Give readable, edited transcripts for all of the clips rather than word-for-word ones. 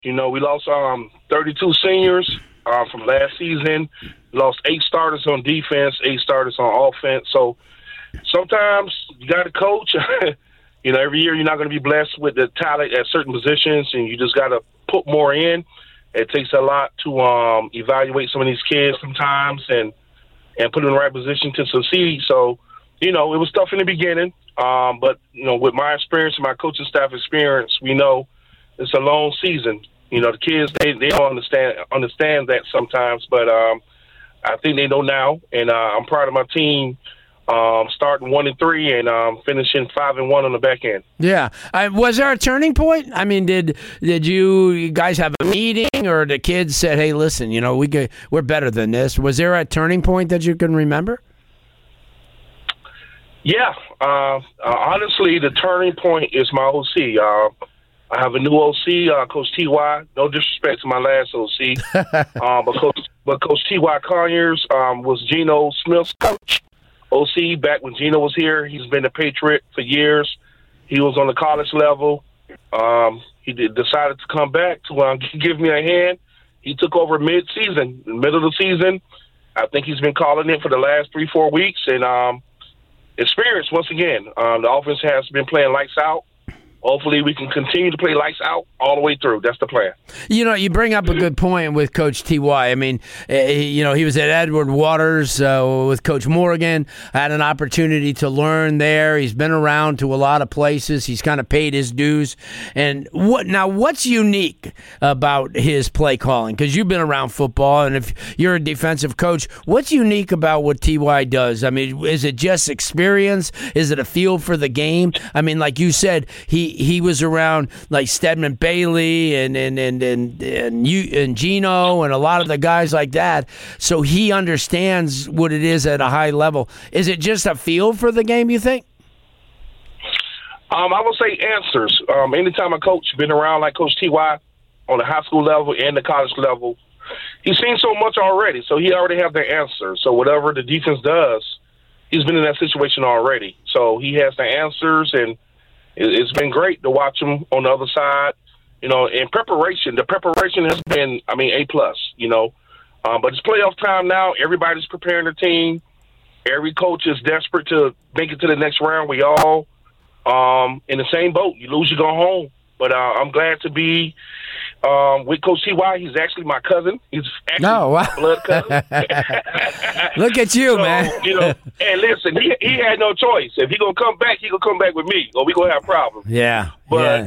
We lost 32 seniors from last season. We lost 8 starters on defense, 8 starters on offense. So sometimes you got to coach. Every year you're not going to be blessed with the talent at certain positions, and you just got to put more in. It takes a lot to evaluate some of these kids sometimes and put them in the right position to succeed. So, it was tough in the beginning. But, with my experience and my coaching staff experience, we know it's a long season. The kids, they don't understand that sometimes. But I think they know now. And I'm proud of my team starting 1-3 and finishing 5-1 on the back end. Yeah. Was there a turning point? I mean, did you guys have a meeting, or the kids said, "Hey, listen, we're better than this"? Was there a turning point that you can remember? Yeah. Honestly, the turning point is my OC. I have a new OC, Coach T.Y. No disrespect to my last OC, but Coach T.Y. Conyers was Geno Smith's coach. OC back when Geno was here. He's been a Patriot for years. He was on the college level. He decided to come back to give me a hand. He took over mid-season, middle of the season. I think he's been calling it for the last 3-4 weeks. And experience, once again, the offense has been playing lights out. Hopefully we can continue to play lights out all the way through. That's the plan. You bring up a good point with Coach T.Y. I mean, he was at Edward Waters with Coach Morgan. Had an opportunity to learn there. He's been around to a lot of places. He's kind of paid his dues. And what's unique about his play calling? Because you've been around football, and if you're a defensive coach, what's unique about what T.Y. does? I mean, is it just experience? Is it a feel for the game? I mean, like you said, he was around like Stedman Bailey and Geno and a lot of the guys like that, so he understands what it is at a high level. Is it just a feel for the game, you think? I would say answers. Anytime a coach been around like Coach T.Y. on the high school level and the college level, he's seen so much already, so he already have the answer. So whatever the defense does, he's been in that situation already. So he has the answers, and it's been great to watch him on the other side. In preparation, the preparation has been, A+, but it's playoff time now. Everybody's preparing their team. Every coach is desperate to make it to the next round. We all in the same boat. You lose, you go home. But I'm glad to be with Coach T.Y. He's actually my cousin. He's actually my blood cousin. Look at you, man. And listen, he had no choice. If he gonna come back, he gonna come back with me, or we gonna have problems. Yeah. But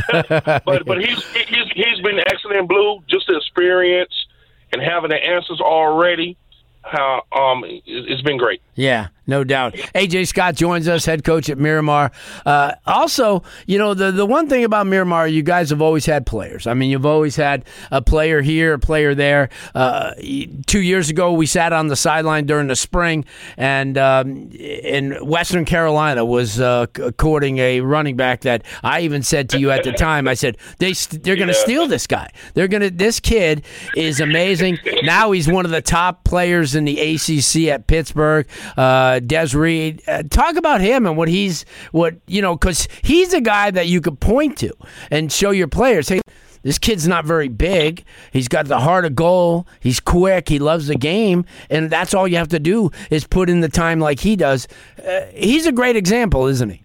he's been excellent, Blue. Just the experience and having the answers already. It's been great. Yeah, no doubt. A.J. Scott joins us, head coach at Miramar. Also, the one thing about Miramar, you guys have always had players. I mean, you've always had a player here, a player there. 2 years ago, we sat on the sideline during the spring, and in Western Carolina was courting a running back that I even said to you at the time, I said, they're going to steal this guy. This kid is amazing. Now he's one of the top players in the ACC at Pittsburgh. Des Reed, talk about him and because he's a guy that you could point to and show your players, hey, this kid's not very big. He's got the heart of goal. He's quick. He loves the game. And that's all you have to do is put in the time like he does. He's a great example, isn't he?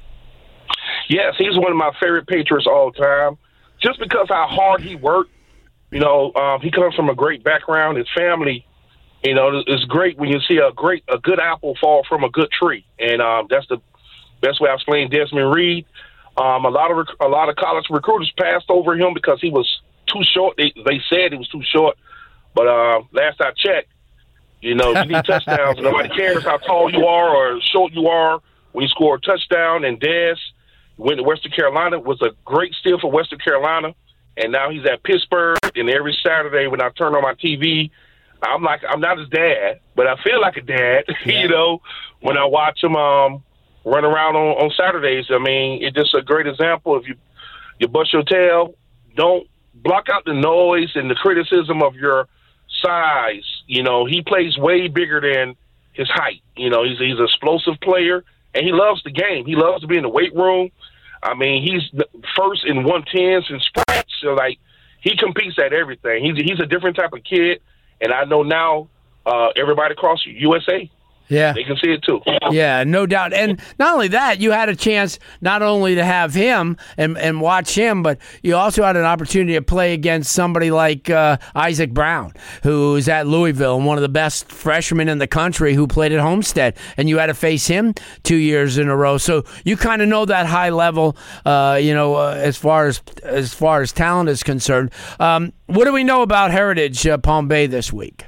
Yes, he's one of my favorite Patriots all time. Just because how hard he worked. He comes from a great background. His family, it's great when you see a good apple fall from a good tree. And that's the best way I explain Desmond Reed. A lot of college recruiters passed over him because he was too short. They said he was too short. But last I checked, you need touchdowns. Nobody cares how tall you are or short you are when you score a touchdown. And Des went to Western Carolina. It was a great steal for Western Carolina. And now he's at Pittsburgh. And every Saturday when I turn on my TV, I'm not his dad, but I feel like a dad, when I watch him run around on Saturdays. I mean, it's just a great example. If you bust your tail, don't block out the noise and the criticism of your size. He plays way bigger than his height. He's an explosive player, and he loves the game. He loves to be in the weight room. I mean, he's first in 110s and sprints. So, he competes at everything. He's a different type of kid, and I know now everybody across USA. Yeah. They can see it too. Yeah, no doubt. And not only that, you had a chance not only to have him and watch him, but you also had an opportunity to play against somebody like Isaac Brown, who's at Louisville and one of the best freshmen in the country who played at Homestead. And you had to face him 2 years in a row. So you kind of know that high level, as far as talent is concerned. What do we know about Heritage Palm Bay this week?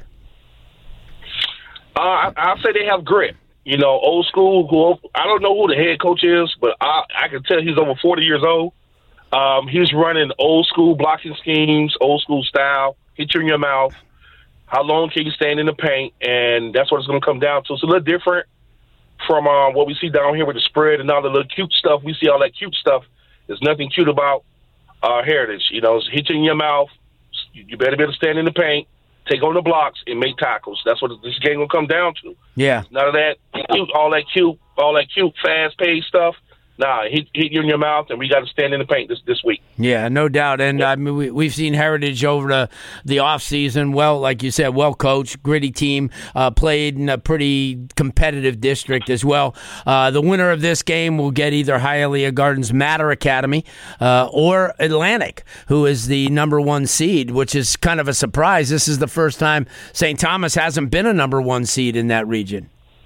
I'll say they have grit. Old school. I don't know who the head coach is, but I can tell he's over 40 years old. He's running old school blocking schemes, old school style. Hit you in your mouth. How long can you stand in the paint? And that's what it's going to come down to. It's a little different from what we see down here with the spread and all the little cute stuff. We see all that cute stuff. There's nothing cute about Heritage. It's hit you in your mouth. You better be able to stand in the paint, take on the blocks, and make tackles. That's what this game will come down to. Yeah. None of that cute, all that cute, fast-paced stuff. Nah, hit you in your mouth, and we got to stand in the paint this week. Yeah, no doubt. And I mean, we've seen Heritage over the offseason. Well, like you said, well coached, gritty team, played in a pretty competitive district as well. The winner of this game will get either Hialeah Gardens Matter Academy or Atlantic, who is the number 1 seed, which is kind of a surprise. This is the first time St. Thomas hasn't been a number 1 seed in that region.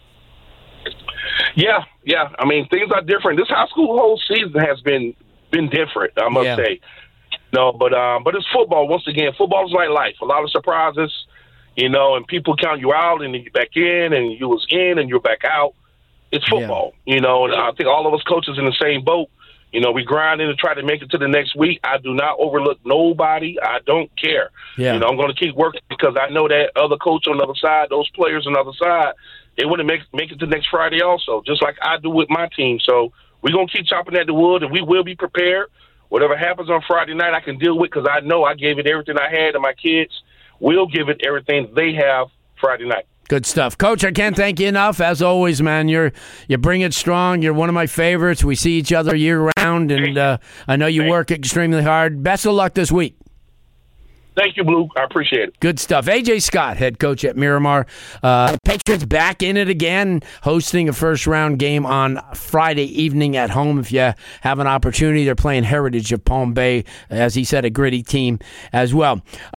Yeah. I mean, things are different. This high school whole season has been different, I must say. No, but it's football. Once again, football is like life. A lot of surprises, and people count you out, and then you back in, and you was in, and you're back out. It's football, and I think all of us coaches in the same boat. We grind in to try to make it to the next week. I do not overlook nobody. I don't care. Yeah. I'm going to keep working because I know that other coach on the other side, those players on the other side, they want to make it to next Friday also, just like I do with my team. So we're going to keep chopping at the wood, and we will be prepared. Whatever happens on Friday night, I can deal with because I know I gave it everything I had, and my kids will give it everything they have Friday night. Good stuff. Coach, I can't thank you enough. As always, man, you bring it strong. You're one of my favorites. We see each other year-round, and I know you work extremely hard. Best of luck this week. Thank you, Blue. I appreciate it. Good stuff. A.J. Scott, head coach at Miramar. Patriots back in it again, hosting a first-round game on Friday evening at home. If you have an opportunity, they're playing Heritage of Palm Bay. As he said, a gritty team as well.